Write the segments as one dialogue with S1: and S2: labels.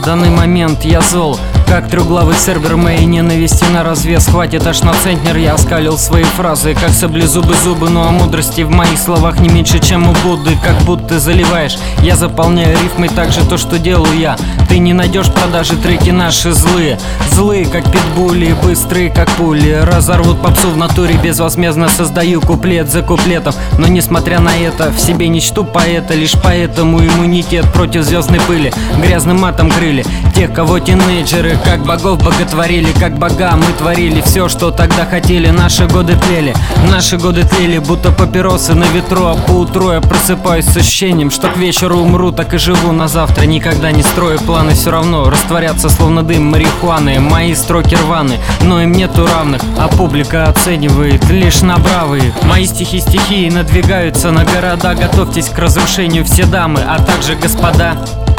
S1: данный момент я зол, как трехглавый цербер моей ненависти на развес. Хватит аж на центнер, я оскалил свои фразы, как саблезубы зубы. Ну а мудрости в моих словах не меньше, чем у Будды. Как будто заливаешь, я заполняю рифмой также то, что делаю я. Ты не найдешь продажи, треки наши злые. Злые, как питбули, быстрые, как пули. Разорвут попсу в натуре, безвозмездно создаю куплет за куплетом. Но несмотря на это, в себе не чту поэта. Лишь поэтому иммунитет против звездной пыли грязным матом крыли тех, кого тинейджеры как богов боготворили. Как бога мы творили все, что тогда хотели. Наши годы тлели, будто папиросы на ветру. А поутру я просыпаюсь с ощущением, что к вечеру умру. Так и живу на завтра, никогда не строю планы. Все равно растворятся, словно дым марихуаны. Мои строки рваны, но им нету равных, а публика оценивает лишь на бравые. Мои стихи надвигаются на города. Готовьтесь к разрушению все дамы, а также господа.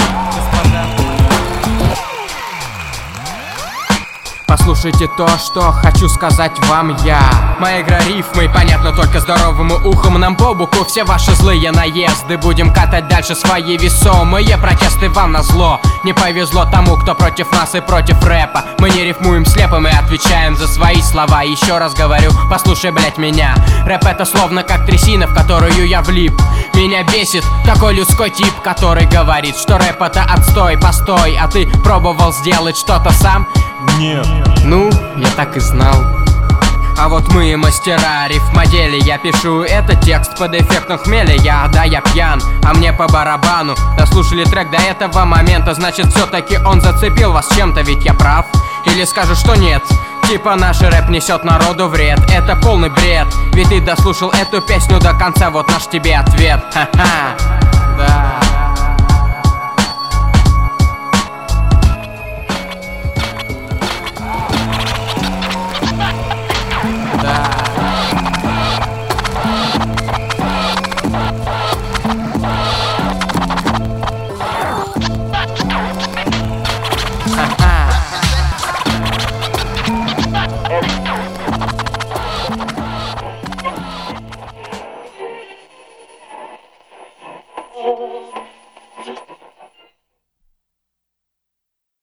S2: Послушайте то, что хочу сказать вам я. Моя игра рифмой понятна только здоровому ухом. Нам по боку все ваши злые наезды. Будем катать дальше свои весомые протесты вам назло. Не повезло тому, кто против нас и против рэпа. Мы не рифмуем слепо, мы отвечаем за свои слова. Еще раз говорю, послушай, блять, меня. Рэп это словно как трясина, в которую я влип. Меня бесит такой людской тип, который говорит, что рэп это отстой, постой. А ты пробовал сделать что-то сам?
S3: Нет.
S2: Ну, я так и знал. А вот мы мастера рифмодели. Я пишу этот текст под эффектом хмеля. Я пьян, а мне по барабану. Дослушали трек до этого момента, значит все-таки он зацепил вас чем-то, ведь я прав? Или скажу, что нет? Типа наш рэп несет народу вред. Это полный бред, ведь ты дослушал эту песню до конца. Вот наш тебе ответ. Ха-ха.